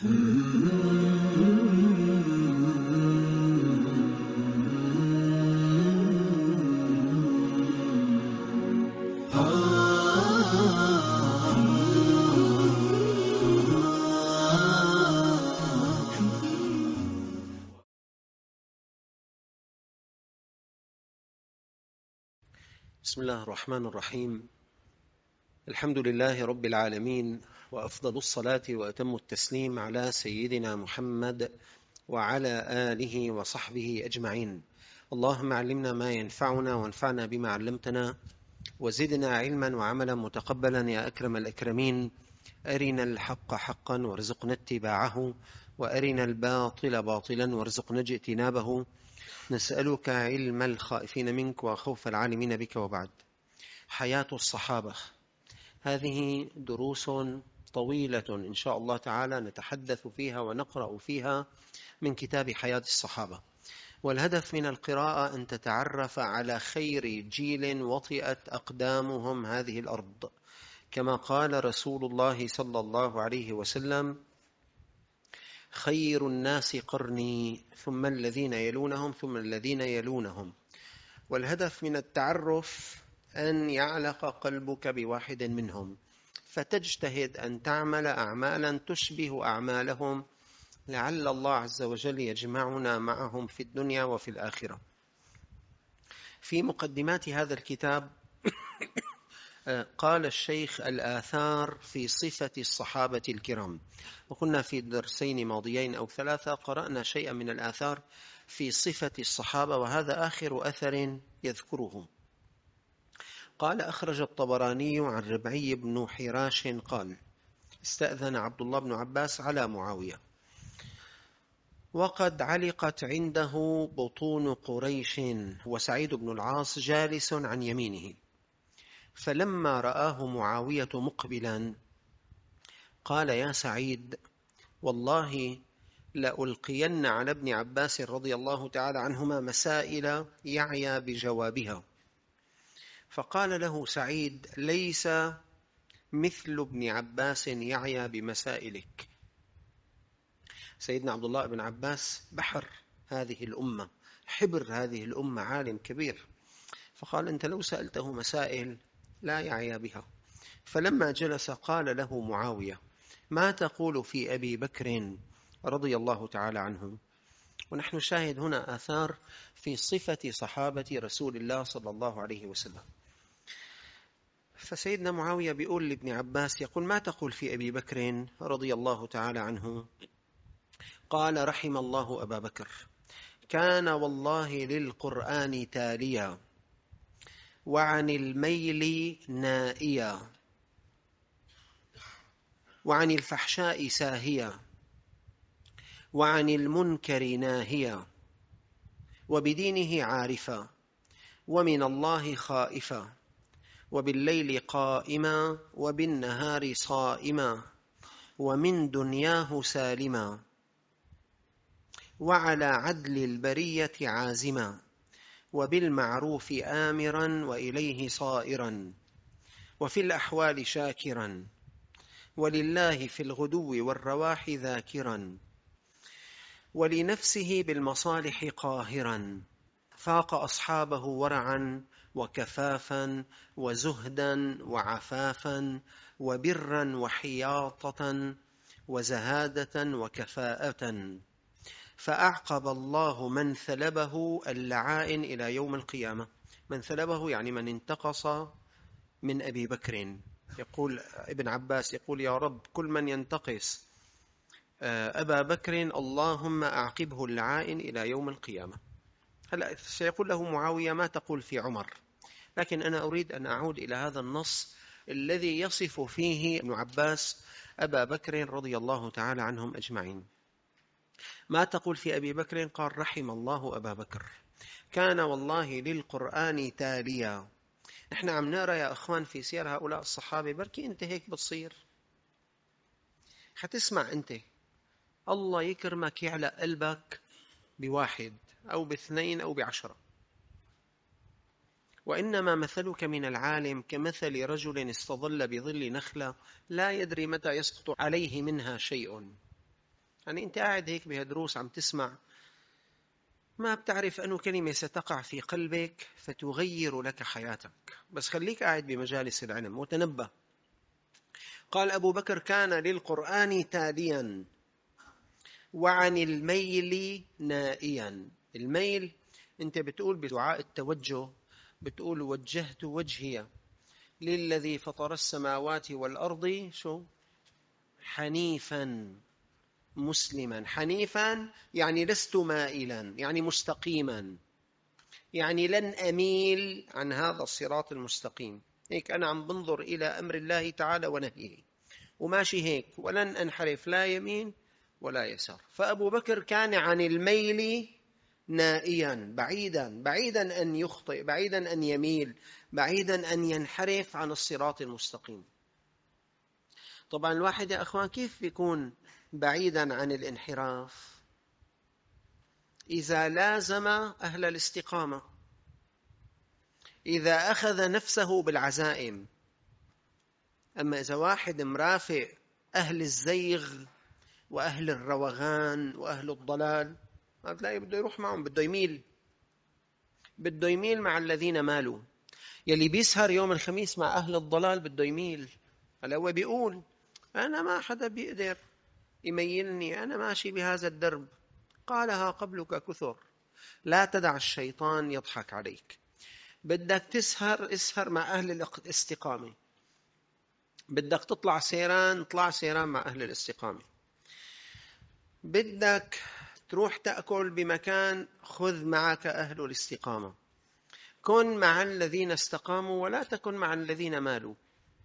بسم الله الرحمن الرحيم. الحمد لله رب العالمين، وأفضل الصلاة وأتم التسليم على سيدنا محمد وعلى آله وصحبه أجمعين. اللهم علمنا ما ينفعنا وانفعنا بما علمتنا، وزدنا علما وعملا متقبلا يا أكرم الأكرمين. أرنا الحق حقا وارزقنا اتباعه، وأرنا الباطل باطلا وارزقنا اجتنابه. نسألك علم الخائفين منك وخوف العالمين بك. وبعد، حياة الصحابة، هذه دروس طويلة إن شاء الله تعالى نتحدث فيها ونقرأ فيها من كتاب حياة الصحابة، والهدف من القراءة أن تتعرف على خير جيل وطئت أقدامهم هذه الأرض، كما قال رسول الله صلى الله عليه وسلم: خير الناس قرني ثم الذين يلونهم ثم الذين يلونهم. والهدف من التعرف أن يعلق قلبك بواحد منهم، فتجتهد أن تعمل أعمالا تشبه أعمالهم، لعل الله عز وجل يجمعنا معهم في الدنيا وفي الآخرة. في مقدمات هذا الكتاب قال الشيخ: الآثار في صفة الصحابة الكرام. وكنا في درسين ماضيين أو ثلاثة قرأنا شيئا من الآثار في صفة الصحابة، وهذا آخر أثر يذكره. قال: أخرج الطبراني عن ربعي بن حراش قال: استأذن عبد الله بن عباس على معاوية، وقد علقت عنده بطون قريش، وسعيد بن العاص جالس عن يمينه، فلما رآه معاوية مقبلا قال: يا سعيد، والله لألقين على ابن عباس رضي الله تعالى عنهما مسائل يعيا بجوابها. فقال له سعيد: ليس مثل ابن عباس يعيا بمسائلك. سيدنا عبد الله بن عباس بحر هذه الأمة، حبر هذه الأمة، عالم كبير، فقال: أنت لو سألته مسائل لا يعيا بها. فلما جلس قال له معاوية: ما تقول في أبي بكر رضي الله تعالى عنه؟ ونحن شاهد هنا آثار في صفة صحابة رسول الله صلى الله عليه وسلم. فسيدنا معاوية بيقول لابن عباس، يقول: ما تقول في أبي بكر رضي الله تعالى عنه؟ قال: رحم الله أبا بكر، كان والله للقرآن تاليا، وعن الميل نائيا، وعن الفحشاء ساهيا، وعن المنكر ناهيا، وبدينه عارفا، ومن الله خائفا، وبالليل قائما، وبالنهار صائما، ومن دنياه سالما، وعلى عدل البرية عازما، وبالمعروف آمرا وإليه صائرا، وفي الأحوال شاكرا، ولله في الغدو والرواح ذاكرا، ولنفسه بالمصالح قاهرا، فاق أصحابه ورعا وكفافا وزهدا وعفافا وبرا وحياطة وزهادة وكفاءة، فأعقب الله من ثلبه اللعائن إلى يوم القيامة. من ثلبه يعني من انتقص من أبي بكر. يقول ابن عباس، يقول: يا رب، كل من ينتقص أبا بكر اللهم أعقبه اللعائن إلى يوم القيامة. هلأ سيقول له معاوية: ما تقول في عمر؟ لكن أنا أريد أن أعود إلى هذا النص الذي يصف فيه ابن عباس أبا بكر رضي الله تعالى عنهم أجمعين. ما تقول في أبي بكر؟ قال: رحم الله أبا بكر، كان والله للقرآن تاليا. نحن عم نقرأ يا أخوان في سير هؤلاء الصحابة، بركي أنت هيك بتصير، حتسمع أنت الله يكرمك يعلق قلبك بواحد أو باثنين أو ب10. وإنما مثلك من العالم كمثل رجل استظل بظل نخلة لا يدري متى يسقط عليه منها شيء. يعني أنت قاعد هيك بهالدروس عم تسمع، ما بتعرف أنه كلمة ستقع في قلبك فتغير لك حياتك، بس خليك قاعد بمجالس العلم وتنبه. قال أبو بكر: كان للقرآن تاليا وعن الميل نائيا. الميل أنت بتقول بدعاء التوجه، بتقول: وجهت وجهي للذي فطر السماوات والأرض شو حنيفا مسلما. حنيفا يعني لست مائلا، يعني مستقيما، يعني لن أميل عن هذا الصراط المستقيم. هيك أنا عم بنظر إلى أمر الله تعالى ونهيه وماشي هيك، ولن أنحرف لا يمين ولا يسار. فأبو بكر كان عن الميل نائيا، بعيدا أن يخطئ، بعيدا أن يميل، بعيدا أن ينحرف عن الصراط المستقيم. طبعا الواحد يا أخوان كيف يكون بعيدا عن الانحراف؟ إذا لازم أهل الاستقامة، إذا أخذ نفسه بالعزائم. أما إذا واحد مرافق أهل الزيغ وأهل الروغان وأهل الضلال، ما بتلاقي بده يروح معهم، بده يميل مع الذين مالوا. يلي بيسهر يوم الخميس مع أهل الضلال بده يميل. هلا هو بيقول: أنا ما حدا بيقدر يميلني، أنا ماشي بهذا الدرب. قالها قبلك كثر، لا تدع الشيطان يضحك عليك. بدك تسهر، اسهر مع أهل الاستقامة. بدك تطلع سيران، اطلع سيران مع أهل الاستقامة. بدك تروح تأكل بمكان، خذ معك أهل الاستقامة. كن مع الذين استقاموا ولا تكن مع الذين مالوا.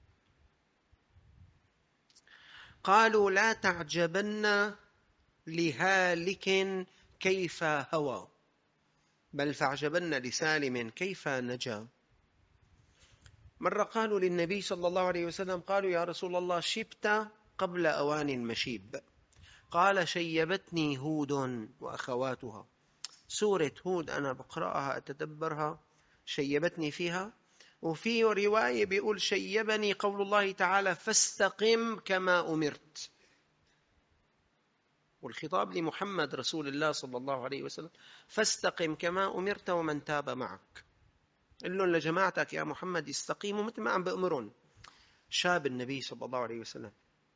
قالوا: لا تعجبن لهالك كيف هوى، بل فاعجبن لسالم كيف نجا. مرة قالوا للنبي صلى الله عليه وسلم، قالوا: يا رسول الله، شبت قبل أوان المشيب. قال: شيبتني هود وأخواتها. سورة هود أنا بقرأها أتدبرها، شيبتني فيها. وفي رواية بيقول: شيبني قول الله تعالى: فاستقم كما أمرت. والخطاب لمحمد رسول الله صلى الله عليه وسلم: فاستقم كما أمرت ومن تاب معك. قل لهم لجماعتك يا محمد يستقيموا مثل ما عم بأمرون. شاب النبي صلى الله عليه وسلم.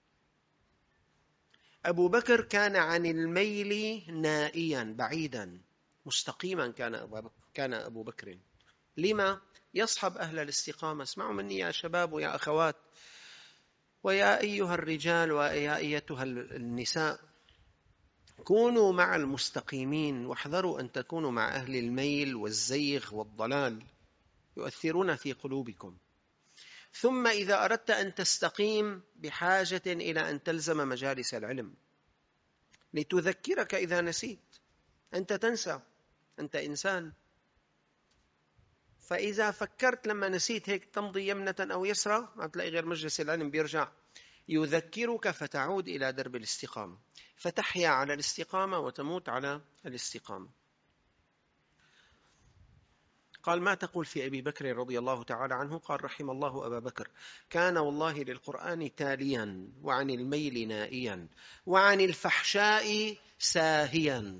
أبو بكر كان عن الميل نائيا، بعيدا، مستقيما. كان أبو بكر. لما؟ يصحب أهل الاستقامة. اسمعوا مني يا شباب ويا أخوات ويا أيها الرجال ويا أيتها النساء، كونوا مع المستقيمين واحذروا أن تكونوا مع أهل الميل والزيغ والضلال، يؤثرون في قلوبكم. ثم إذا أردت أن تستقيم بحاجة إلى أن تلزم مجالس العلم لتذكرك إذا نسيت. أنت تنسى، أنت إنسان. فإذا فكرت لما نسيت هيك تمضي يمنة أو يسرى، ما تلاقي غير مجلس العلم بيرجع يذكرك، فتعود إلى درب الاستقامة، فتحيا على الاستقامة وتموت على الاستقامة. قال: ما تقول في أبي بكر رضي الله تعالى عنه؟ قال: رحم الله أبا بكر، كان والله للقرآن تاليا وعن الميل نائيا وعن الفحشاء ساهيا.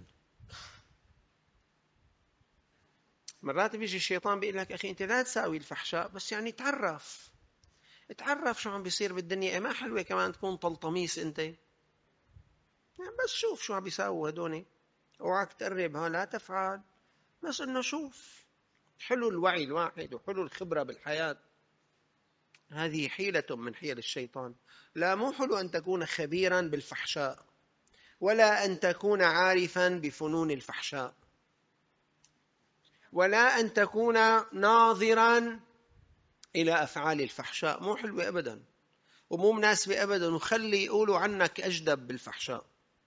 مرات بيجي الشيطان بيقول لك: أخي أنت لا تساوي الفحشاء، بس يعني تعرف شو عم بيصير بالدنيا. ما حلوة كمان تكون طلطميس أنت، يعني بس شوف شو عم بيساووا هدوني، اوعك تقرب، لا تفعل، بس إنه شوف. حلو الوعي الواحد وحلو الخبرة بالحياة. هذه حيلة من حيل الشيطان. لا، مو حلو أن تكون خبيرا بالفحشاء، ولا أن تكون عارفا بفنون الفحشاء، ولا أن تكون ناظرا إلى أفعال الفحشاء. مو حلوة أبدا ومو مناسبة أبدا، وخلي يقولوا عنك أجدب بالفحشاء.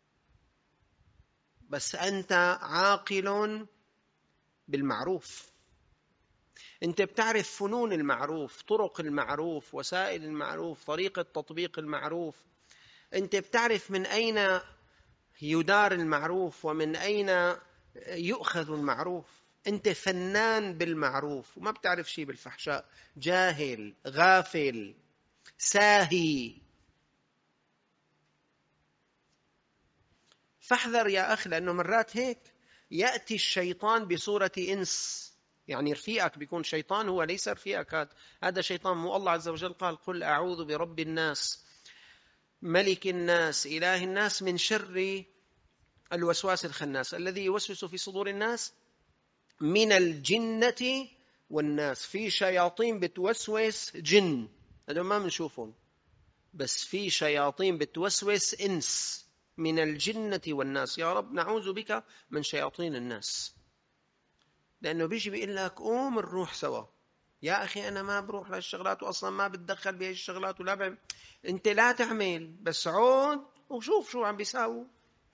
بس أنت عاقل بالمعروف، أنت بتعرف فنون المعروف، طرق المعروف، وسائل المعروف، طريقة تطبيق المعروف. أنت بتعرف من أين يدار المعروف ومن أين يؤخذ المعروف. أنت فنان بالمعروف وما بتعرف شيء بالفحشاء، جاهل غافل ساهي. فاحذر يا أخي، لأنه مرات هيك يأتي الشيطان بصورة إنس، يعني رفيقك بيكون شيطان، هو ليس رفيقك، هذا شيطان. مو الله عز وجل قال قل أعوذ برب الناس ملك الناس إله الناس من شر الوسواس الخناس الذي يوسوس في صدور الناس من الجنة والناس. في شياطين بتوسوس جن، هذول ما بنشوفهم، بس في شياطين بتوسوس إنس من الجنة والناس. يا رب نعوذ بك من شياطين الناس، لأنه بيجي بيقول لك قوم نروح سوا. يا أخي أنا ما بروح للشغلات وأصلا ما بتدخل بهي الشغلات ولا أنت لا تعمل، بس عود وشوف شو عم بيساووا،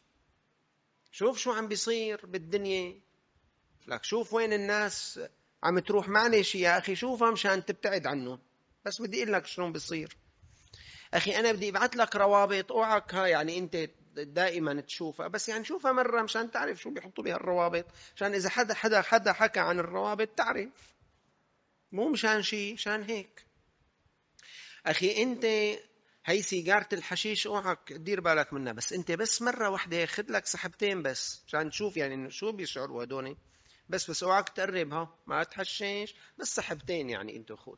شوف شو عم بيصير بالدنيا، لك شوف وين الناس عم تروح. معلش يا أخي شوفها مشان تبتعد عنه، بس بدي أقول لك شلون بيصير. أخي أنا بدي أبعث لك روابط أوعك يعني أنت دائما تشوفها، بس يعني شوفها مرة مشان تعرف شو بيحطوا بها الروابط، مشان إذا حدا حكى عن الروابط تعرف، مو مشان شيء، مشان هيك. أخي أنت هي سيجارة الحشيش أوعك دير بالك منها، بس أنت بس مرة واحدة خد لك سحبتين بس مشان تشوف يعني شو بيشعروا هدول. بس اوعك تقربها، ما تحشيش، بس سحبتين يعني أنت خذ.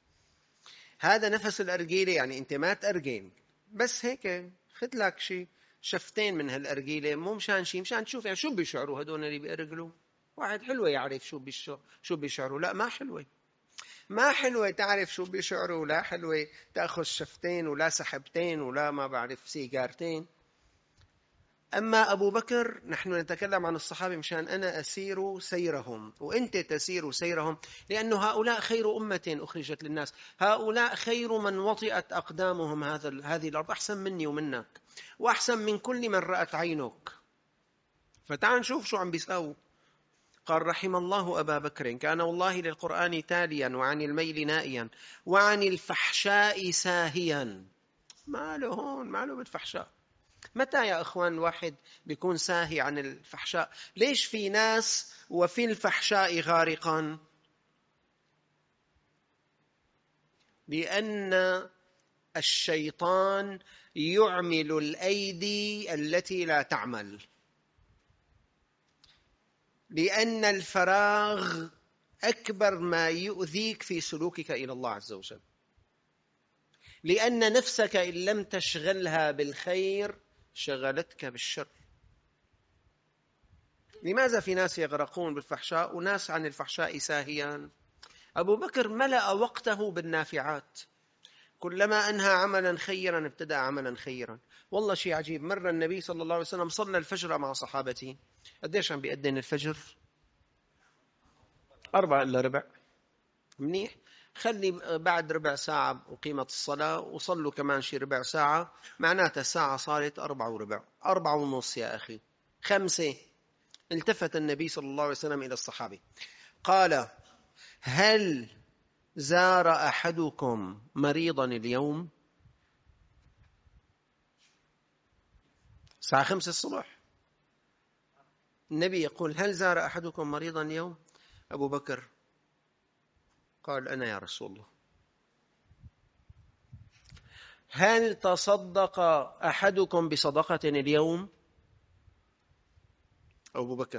هذا نفس الأرجيلة، يعني أنت ما تأرجين، بس هيك خد لك شيء شفتين من هالأرجيلة، مو مشان شيء، مشان تشوف يعني شو بيشعروا هدول اللي بيأرجلوا. واحد حلوة يعرف شو بيشعروا، لا ما حلوة، ما حلوة تعرف شو بيشعروا، ولا حلوة تأخذ شفتين ولا سحبتين ولا ما بعرف سيجارتين. أما أبو بكر، نحن نتكلم عن الصحابة مشان أنا أسير سيرهم وأنت تسير سيرهم، لأن هؤلاء خير أمة أخرجت للناس، هؤلاء خير من وطئت أقدامهم هذه الأرض، أحسن مني ومنك وأحسن من كل من رأت عينك. فتعال نشوف شو عم بيساووا. قال رحم الله أبا بكر كان والله للقرآن تاليا وعن الميل نائيا وعن الفحشاء ساهيا. ما له هون، ما له بالفحشاء. متى يا أخوان واحد بيكون ساهي عن الفحشاء؟ ليش في ناس وفي الفحشاء غارقا؟ لأن الشيطان يعمل الأيدي التي لا تعمل، لأن الفراغ أكبر ما يؤذيك في سلوكك إلى الله عز وجل، لأن نفسك إن لم تشغلها بالخير شغلتك بالشر. لماذا في ناس يغرقون بالفحشاء وناس عن الفحشاء ساهيان؟ أبو بكر ملأ وقته بالنافعات، كلما أنهى عملا خيرا ابتدأ عملا خيرا. والله شيء عجيب، مرة النبي صلى الله عليه وسلم صلى الفجر مع صحابته. قديش عم بيأذن الفجر؟ 4:15. منيح، خلي بعد ربع ساعة وقيمة الصلاة وصلوا كمان شي ربع ساعة، معناتها الساعة صارت 4:15، 4:30 يا أخي، 5. التفت النبي صلى الله عليه وسلم إلى الصحابة قال هل زار أحدكم مريضا اليوم؟ الساعة 5 الصبح النبي يقول هل زار أحدكم مريضا اليوم؟ أبو بكر قال أنا يا رسول الله. هل تصدق أحدكم بصدقة اليوم؟ أبو بكر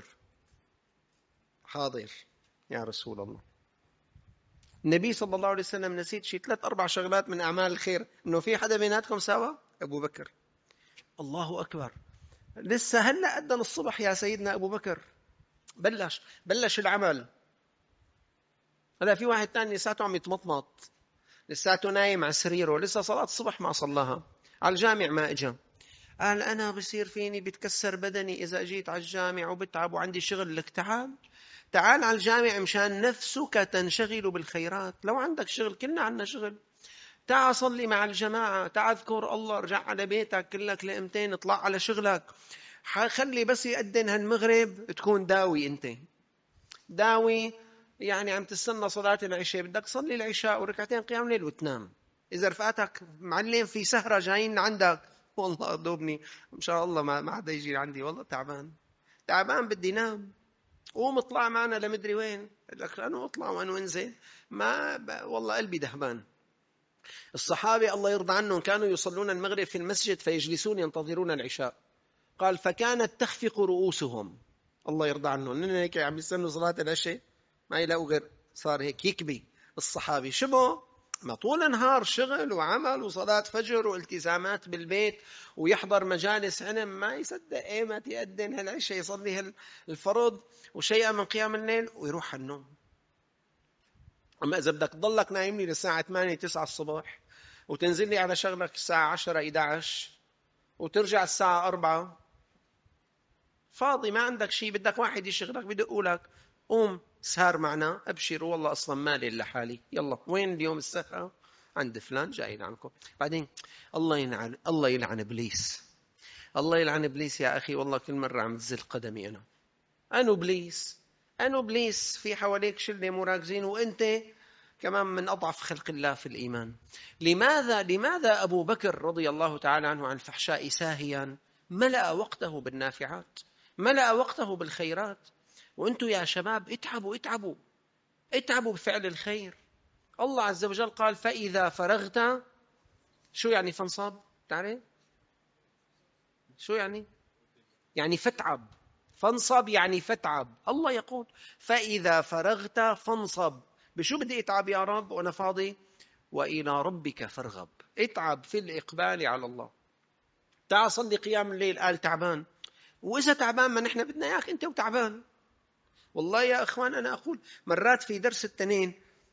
حاضر يا رسول الله. النبي صلى الله عليه وسلم نسيت شيء 3-4 شغلات من أعمال الخير، إنه في حدا بيناتكم سوا؟ أبو بكر. الله أكبر، لسه هلأ أذن الصبح يا سيدنا أبو بكر، بلش العمل. هلا في واحد تاني لساته عم يتمطمط، لساته نايم على سريره، لسه صلاة الصبح ما صلاها، على الجامع ما اجا، قال أنا بصير فيني بتكسر بدني إذا أجيت على الجامع وبتعب وعندي شغل. لك تعال على الجامع مشان نفسك تنشغل بالخيرات. لو عندك شغل، كلنا عنا شغل، تعال صلي مع الجماعة، تعال اذكر الله، ارجع على بيتك كلك لقمتين، اطلع على شغلك، خلي بس يأذن هالمغرب تكون داوي، انت داوي يعني عم تستنى صلاة العشاء، بدك تصلي العشاء وركعتين قيام ليل وتنام. إذا رفقاتك معلم في سهرة جايين عندك، والله دوبني إن شاء الله ما حدا يجي عندي، والله تعبان بدي نام، قوم اطلع معنا لمدري وين. لك أنا أطلع وأنا أنزل، والله قلبي دهبان. الصحابة الله يرضى عنهم كانوا يصلون المغرب في المسجد فيجلسون ينتظرون العشاء، قال فكانت تخفق رؤوسهم، الله يرضى عنهم، إنهم هيك عم يستنوا صلاة العشاء ما يلاقوا غير صار هيك يكبي الصحابي. شبه ما طول النهار شغل وعمل وصلاة فجر والتزامات بالبيت ويحضر مجالس علم، ما يصدق ايمت يأذن هالعشاء يصلي الفرض وشيئا من قيام الليل ويروح على النوم. أما إذا بدك تضلك نايم لي للساعة 8-9 الصبح وتنزل لي على شغلك الساعة 10-11 وترجع الساعة 4 فاضي ما عندك شيء، بدك واحد يشغلك بدقوا لك قوم سهر معنا، أبشر والله أصلا مالي لحالي، يلا وين اليوم السهرة؟ عند فلان جاي عنكم. بعدين الله يلعن إبليس، الله يلعن إبليس يا أخي، والله كل مرة عم تزل قدمي أنا إبليس في حواليك شلة مراكزين وأنت كمان من أضعف خلق الله في الإيمان. لماذا أبو بكر رضي الله تعالى عنه عن الفحشاء ساهيا ملأ وقته بالنافعات، ملأ وقته بالخيرات؟ وأنتم يا شباب اتعبوا بفعل الخير. الله عز وجل قال فإذا فرغت، شو يعني فانصب؟ تعرف شو يعني فتعب، فانصب يعني فتعب. الله يقول فإذا فرغت فانصب، بشو بدي اتعب يا رب وانا فاضي؟ وإلى ربك فارغب، اتعب في الإقبال على الله. تعال صلي قيام الليل، قال تعبان، وإذا تعبان ما نحن بدنا إياك أنت وتعبان. والله يا أخوان أنا أقول مرات في درس التنين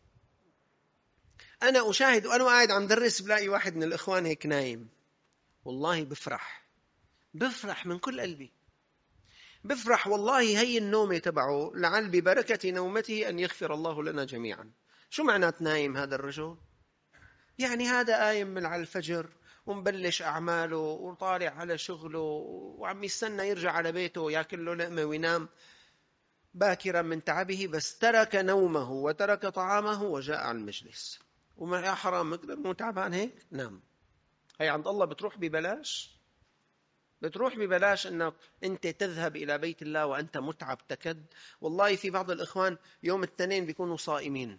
أنا أشاهد وأنا قاعد عم درس بلاقي واحد من الإخوان هيك نايم، والله بفرح من كل قلبي، بفرح والله. هي النومة تبعه لعل ببركة نومته أن يغفر الله لنا جميعا. شو معنات نايم هذا الرجل؟ يعني هذا قايم من على الفجر ومبلش أعماله وطالع على شغله وعم يستنى يرجع على بيته يأكل له لقمة وينام باكرا من تعبه، بس ترك نومه وترك طعامه وجاء على المجلس. وما يا حرام مقدر مو تعبان هيك نام. هي عند الله بتروح ببلاش انك انت تذهب الى بيت الله وانت متعب تكد. والله في بعض الاخوان يوم الاثنين بيكونوا صائمين،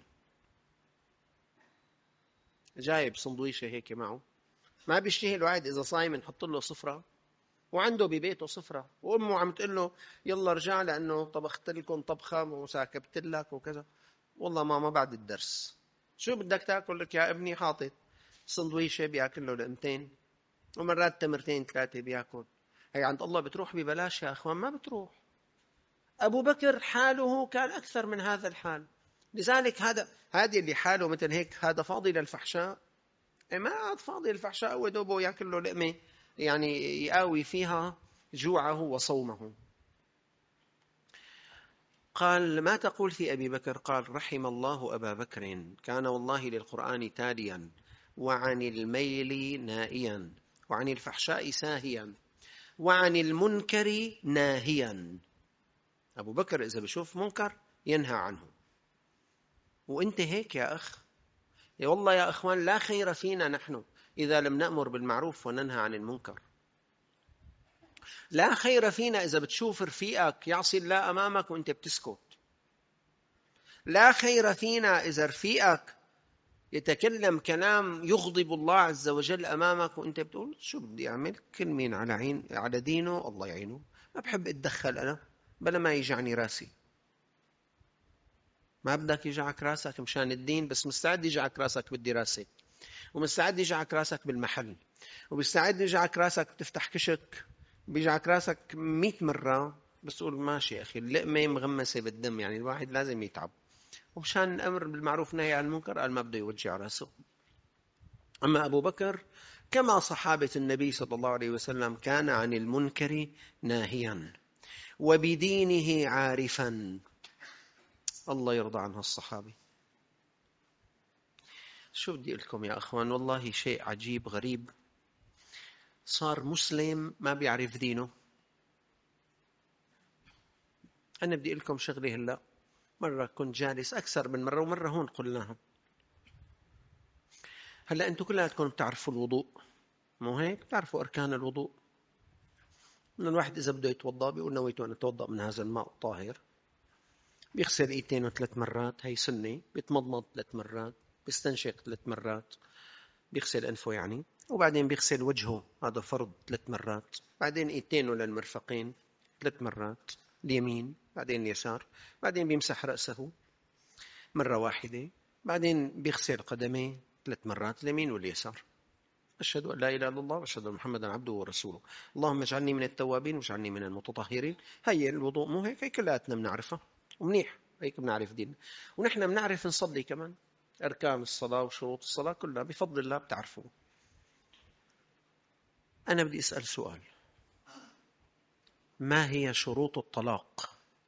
جايب سندويشه هيك معه، ما بيشتهي الواحد اذا صايم نحط له صفرة، وعنده ببيته صفرة، وامه عم تقول له يلا رجع لانه طبخت لكم طبخه وساكبت لك وكذا. والله ماما بعد الدرس شو بدك تاكل؟ لك يا ابني حاطط سندويشه بياكل له لقمتين ومرات تمرتين 3 بياكل. هي عند الله بتروح ببلاش يا أخوان؟ ما بتروح. أبو بكر حاله كان أكثر من هذا الحال، لذلك هذا اللي حاله مثل هيك هذا فاضي للفحشاء؟ ما عاد فاضي للفحشاء، ودوبه يأكل له لقمة يعني يقاوي فيها جوعه وصومه. قال ما تقول في أبي بكر؟ قال رحم الله أبا بكر كان والله للقرآن تاليا وعن الميل نائيا وعن الفحشاء ساهيا وعن المنكر ناهيا. أبو بكر إذا بشوف منكر ينهى عنه، وإنت هيك يا أخ. يا والله يا أخوان لا خير فينا نحن إذا لم نأمر بالمعروف وننهى عن المنكر. لا خير فينا إذا بتشوف رفيقك يعصي الله أمامك وإنت بتسكت. لا خير فينا إذا رفيقك يتكلم كلام يغضب الله عز وجل أمامك وإنت بتقول شو بدي أعمل؟ كل مين على دينه الله يعينه، ما بحب أتدخل أنا بلا ما يجعني راسي. ما بدك يجعك راسك مشان الدين، بس مستعد يجعك راسك بالدراسة، ومستعد يجعك راسك بالمحل، ومستعد يجعك راسك تفتح كشك، بيجعك راسك 100 مرة، بس تقول ماشي يا أخي اللقمة مغمسة بالدم، يعني الواحد لازم يتعب. ومشان الأمر بالمعروف نهي عن المنكر قال ما بده يوجع راسه. أما أبو بكر كما صحابة النبي صلى الله عليه وسلم كان عن المنكر ناهيا وبدينه عارفا. الله يرضى عنها الصحابي. شو بدي أقول لكم يا أخوان، والله شيء عجيب غريب، صار مسلم ما بيعرف دينه. أنا بدي أقول لكم شغلة هلأ، مرة كنت جالس أكثر من مرة ومرة هون قلناها. هلأ أنتم كلكم بتعرفوا الوضوء مو هيك؟ بتعرفوا أركان الوضوء. من الواحد إذا بده يتوضأ بيقول نويت أن أتوضأ من هذا الماء الطاهر، بيغسل إيدينه 3 مرات، هي سنة، بيتمضمض 3 مرات، بيستنشق 3 مرات، بيغسل أنفه يعني، وبعدين بيغسل وجهه، هذا فرض 3 مرات، بعدين ايدينه للمرفقين 3 مرات، اليمين بعدين اليسار، بعدين بيمسح رأسه مرة واحدة، بعدين بيغسل قدميه 3 مرات، اليمين واليسار. أشهد أن لا إله إلا الله وأشهد أن محمدا عبده ورسوله، اللهم اجعلني من التوابين واجعلني من المتطهرين. هي الوضوء مو هيك؟ هي كلياتنا بنعرفها ومنيح، هيك بنعرف ديننا، ونحن بنعرف نصلي كمان، أركان الصلاة وشروط الصلاة كلها بفضل الله بتعرفوا. أنا بدي أسأل سؤال، ما هي شروط الطلاق؟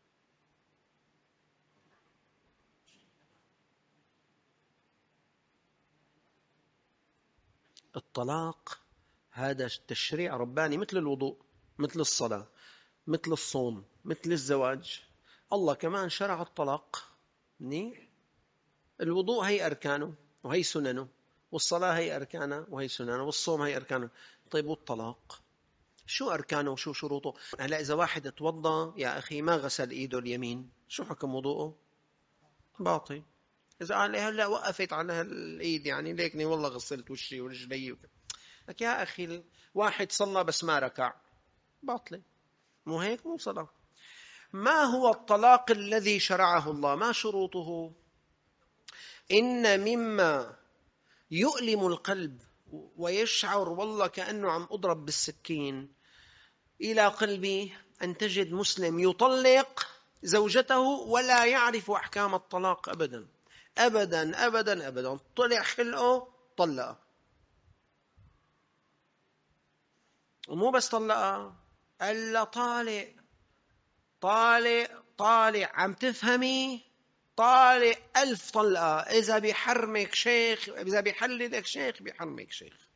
الطلاق هذا تشريع رباني، مثل الوضوء، مثل الصلاة، مثل الصوم، مثل الزواج. الله كمان شرع الطلاق. منيح. الوضوء هي أركانه وهي سننه، والصلاة هي أركانها وهي سننه، والصوم هي أركانه. طيب والطلاق شو أركانه وشو شروطه؟ هلا إذا واحد توضأ يا أخي ما غسل إيده اليمين، شو حكم وضوءه؟ باطل. إذا قال هلا وقفت على الإيد يعني ليكني والله غسلت وشي ورجلي، لك يا أخي واحد صلى بس ما ركع، باطلة. مو هيك؟ مو صلاة. ما هو الطلاق الذي شرعه الله؟ ما شروطه؟ إن مما يؤلم القلب ويشعر والله كأنه عم أضرب بالسكين إلى قلبي أن تجد مسلم يطلق زوجته ولا يعرف أحكام الطلاق أبدا أبدا أبدا أبدا، طلع خلقه طلقه، ومو بس طلقه، ألا طالق طالق طالق، عم تفهمي؟ طالق 1000 طلقة. إذا بيحرمك شيخ، إذا بيحللك شيخ بيحرمك شيخ.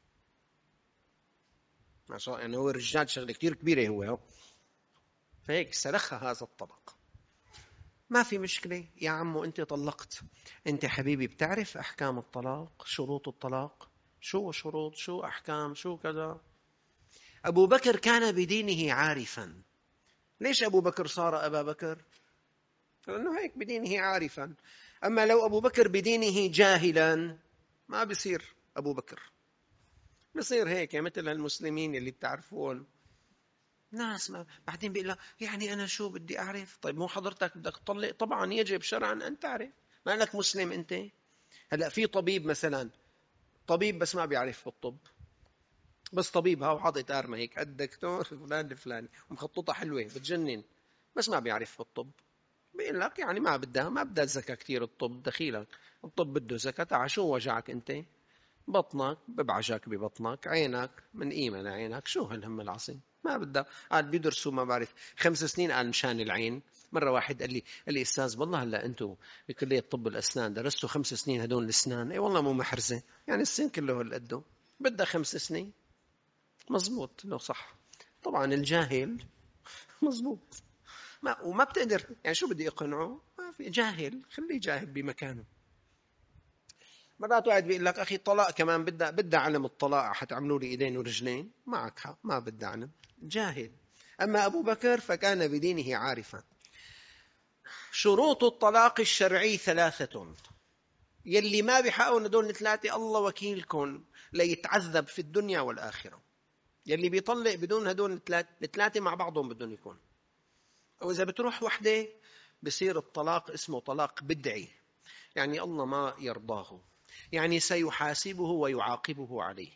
ما شاء الله، يعني هو الرجال شغلة كتير كبيرة هو، فهيك سلخها هذا الطلاق. ما في مشكلة يا عمو، أنت طلقت، أنت حبيبي بتعرف أحكام الطلاق، شروط الطلاق، شو شروط، شو أحكام، شو كذا. أبو بكر كان بدينه عارفا. ليش أبو بكر صار أبا بكر؟ لأنه هيك بدينه عارفا. أما لو أبو بكر بدينه جاهلا ما بصير أبو بكر، بصير هيك مثل المسلمين اللي بتعرفون ناس. ما بعدين بيقول يعني أنا شو بدي أعرف؟ طيب مو حضرتك بدك تطلق؟ طبعا يجب شرعا أن تعرف، ما لك مسلم أنت. هلأ في طبيب مثلا، طبيب بس ما بيعرف بالطب، بس طبيب هاو حاطط آرمة هيك الدكتور فلان الفلاني ومخططة حلوة بتجنن، بس ما بيعرف بالطب. بيقول لك يعني ما بدها زكاة كثير، الطب دخيلك، الطب بده زكاة. تعال شو وجعك أنت؟ بطنك ببعجك ببطنك، عينك من قيمة لعينك، شو هالهم العظيم؟ ما بدها. قال بيدرسوا ما بعرف 5 سنين، قال مشان العين. مرة واحد قال لي أستاذ والله هلا أنتم بكلية طب الأسنان درستوا 5 سنين هدول الأسنان؟ أي والله مو محرزة، يعني السن كله هالقده بدها 5 سنين. مزبوط لو صح. طبعا الجاهل مزبوط، وما بتقدر، يعني شو بدي أقنعه؟ ما في، جاهل خليه جاهل بمكانه. مرات واحد بيقول لك أخي طلاق كمان بدها علم الطلاق، حتعملوا لي إيدين ورجلين. معك حق، ما بدها علم، جاهل. أما أبو بكر فكان بدينه عارفا. شروط الطلاق الشرعي 3، يلي ما بيحققوا هدول 3 الله وكيلكم ليتعذب في الدنيا والآخرة. يلي بيطلق بدون هدول ال3 مع بعضهم بدهم يكون، أو إذا بتروح وحدة بصير الطلاق اسمه طلاق بدعي، يعني الله ما يرضاه، يعني سيحاسبه ويعاقبه عليه.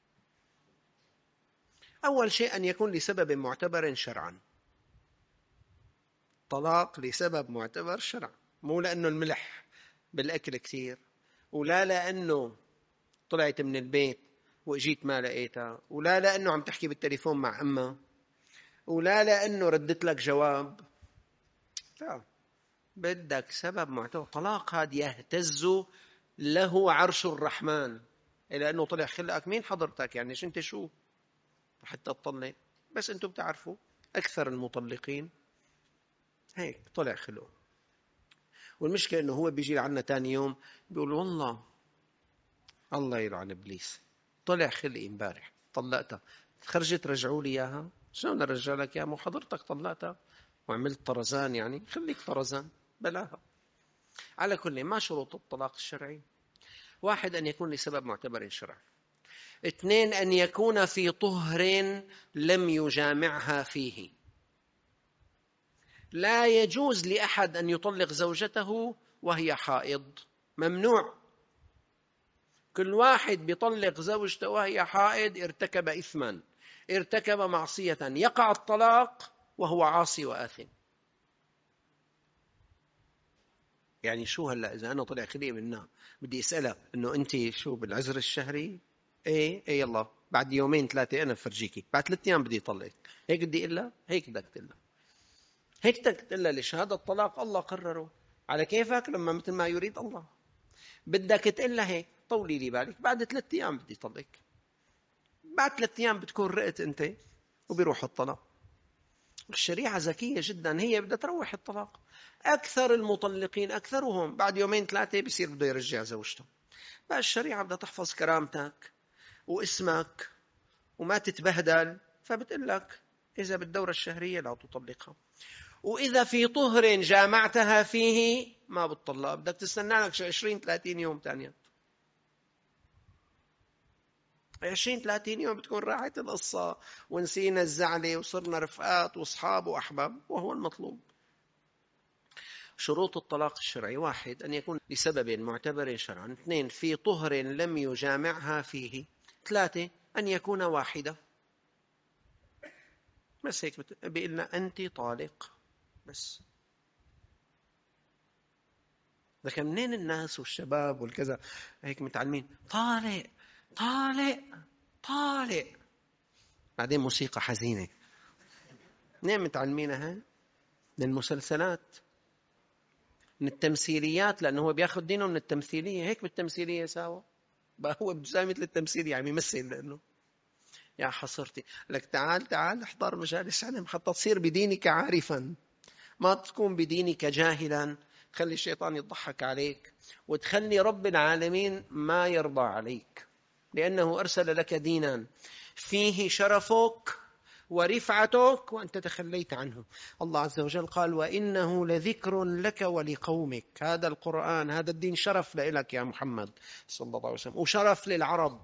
أول شيء أن يكون لسبب معتبر شرعا. طلاق لسبب معتبر شرعا، مو لأنه الملح بالأكل كثير، ولا لأنه طلعت من البيت وإجيت ما لقيتها، ولا لأنه عم تحكي بالتليفون مع أمها، ولا لأنه ردت لك جواب. لا، بدك سبب معتبر. طلاق هذا يهتز له عرش الرحمن، لأنه طلع خلقك. مين حضرتك يعني؟ انت شو حتى تطلق؟ بس انتم بتعرفوا أكثر المطلقين هيك طلع خلقه. والمشكلة أنه هو بيجي عنا تاني يوم بيقول والله الله يلعن إبليس، طلع خلقي امبارح طلقتها، خرجت رجعوا لي إياها. شلون أرجع لك يا مو حضرتك طلقتها وعملت طرزان؟ يعني خليك طرزان بلاها. على كل ما شروط الطلاق الشرعي؟ 1 أن يكون لسبب معتبر شرعي. 2 أن يكون في طهر لم يجامعها فيه. لا يجوز لأحد أن يطلق زوجته وهي حائض، ممنوع. كل واحد بيطلق زوجته وهي حائض ارتكب إثما، ارتكب معصية، يقع الطلاق وهو عاصي وآثم. يعني شو هلأ إذا أنا طلع خلق منها بدي أسألها إنه أنت شو بالعذر الشهري؟ إيه يلا بعد 2 3 أنا بفرجيكي، بعد 3 أيام بدي أطلق، هيك بدي إلا هيك بدك تقلها، هيك بدك تقلها. ليش؟ هذا الطلاق الله قرره على كيفك لما مثل ما يريد الله. بدك تقلها هيك طولي لي بالك، بعد 3 أيام بدي أطلق، بعد 3 أيام بتكون رقت أنت وبيروح الطلاق. الشريعة ذكية جدا، هي بدها تروح الطلاق. أكثر المطلقين أكثرهم بعد 2 3 بيصير بده يرجع زوجته. بقى الشريعة بدها تحفظ كرامتك واسمك وما تتبهدل، فبتقول لك إذا بالدورة الشهرية لا تطلقها، وإذا في طهر جامعتها فيه ما بتطلق، بدك تستنى لك 20 30 يوم تانية. 20 30 يوم بتكون راحت القصة ونسينا الزعلة وصرنا رفقات وأصحاب وأحباب، وهو المطلوب. شروط الطلاق الشرعي: 1 أن يكون لسبب معتبر شرعا. 2 في طهر لم يجامعها فيه. 3 أن يكون واحدة. بس هيك بيقلنا أنت طالق بس. لكن منين الناس والشباب والكذا هيك متعلمين طالق طالق طالق، بعدين موسيقى حزينة. منين متعلمينها؟ من المسلسلات، من التمثيليات، لأنه هو بياخذ دينه من التمثيلية. هيك بالتمثيلية سوا بقى هو بيساوي مثل التمثيلية، يعني يمثل. لأنه يا حصرتي لك تعال احضر مجالس علم حتى تصير بدينك عارفا، ما تكون بدينك جاهلا، تخلي الشيطان يضحك عليك وتخلي رب العالمين ما يرضى عليك، لأنه أرسل لك دينا فيه شرفك ورفعتك وأنت تخليت عنه. الله عز وجل قال: وإنه لذكر لك ولقومك. هذا القرآن، هذا الدين شرف لك يا محمد صلى الله عليه وسلم، وشرف للعرب.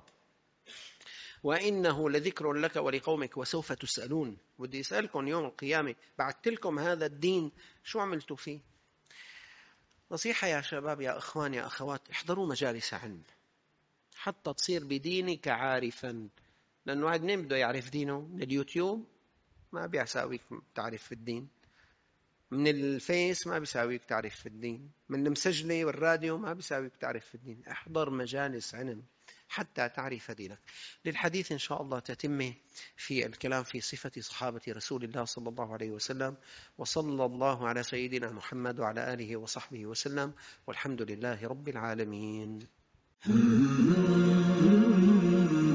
وإنه لذكر لك ولقومك وسوف تسألون. بدي أسألكم يوم القيامة، بعثت لكم هذا الدين شو عملتوا فيه؟ نصيحة يا شباب يا أخوان يا أخوات، احضروا مجالس علم حتى تصير بدينك عارفا. لأنه واحد منين بده يعرف دينه؟ من اليوتيوب ما بيساويك تعرف في الدين، من الفيس ما بيساويك تعرف في الدين، من المسجلة والراديو ما بيساويك تعرف في الدين. احضر مجالس علم حتى تعرف دينك. للحديث إن شاء الله تتمه في الكلام في صفة صحابة رسول الله صلى الله عليه وسلم. وصلى الله على سيدنا محمد وعلى آله وصحبه وسلم، والحمد لله رب العالمين.